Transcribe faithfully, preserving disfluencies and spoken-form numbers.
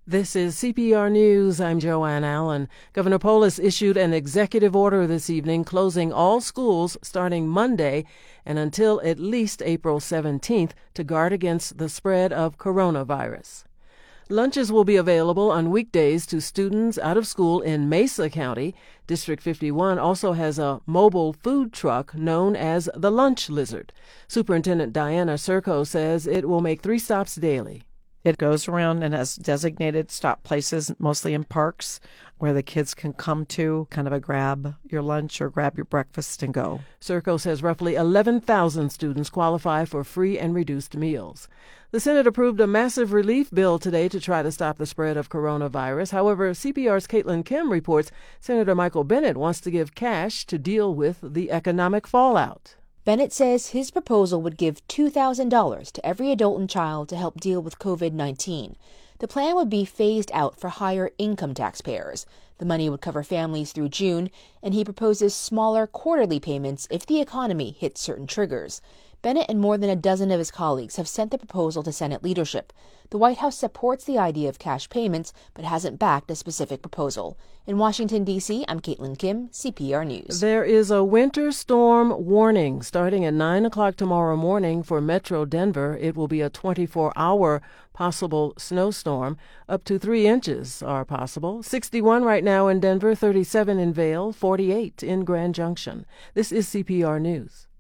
This is C P R News. I'm Joanne Allen. Governor Polis issued an executive order this evening closing all schools starting Monday and until at least April seventeenth to guard against the spread of coronavirus. Lunches will be available on weekdays to students out of school in Mesa County. District fifty-one also has a mobile food truck known as the Lunch Lizard. Superintendent Diana Serco says it will make three stops daily. It goes around and has designated stop places, mostly in parks, where the kids can come to, kind of a grab your lunch or grab your breakfast and go. Serco says roughly eleven thousand students qualify for free and reduced meals. The Senate approved a massive relief bill today to try to stop the spread of coronavirus. However, C P R's Caitlin Kim reports Senator Michael Bennet wants to give cash to deal with the economic fallout. Bennet says his proposal would give two thousand dollars to every adult and child to help deal with covid nineteen. The plan would be phased out for higher income taxpayers. The money would cover families through June, and he proposes smaller quarterly payments if the economy hits certain triggers. Bennet and more than a dozen of his colleagues have sent the proposal to Senate leadership. The White House supports the idea of cash payments, but hasn't backed a specific proposal. In Washington, D C, I'm Caitlin Kim, C P R News. There is a winter storm warning starting at nine o'clock tomorrow morning for Metro Denver. It will be a twenty-four hour possible snowstorm. Up to three inches are possible. sixty-one right now in Denver, thirty-seven in Vail, forty-eight in Grand Junction. This is C P R News.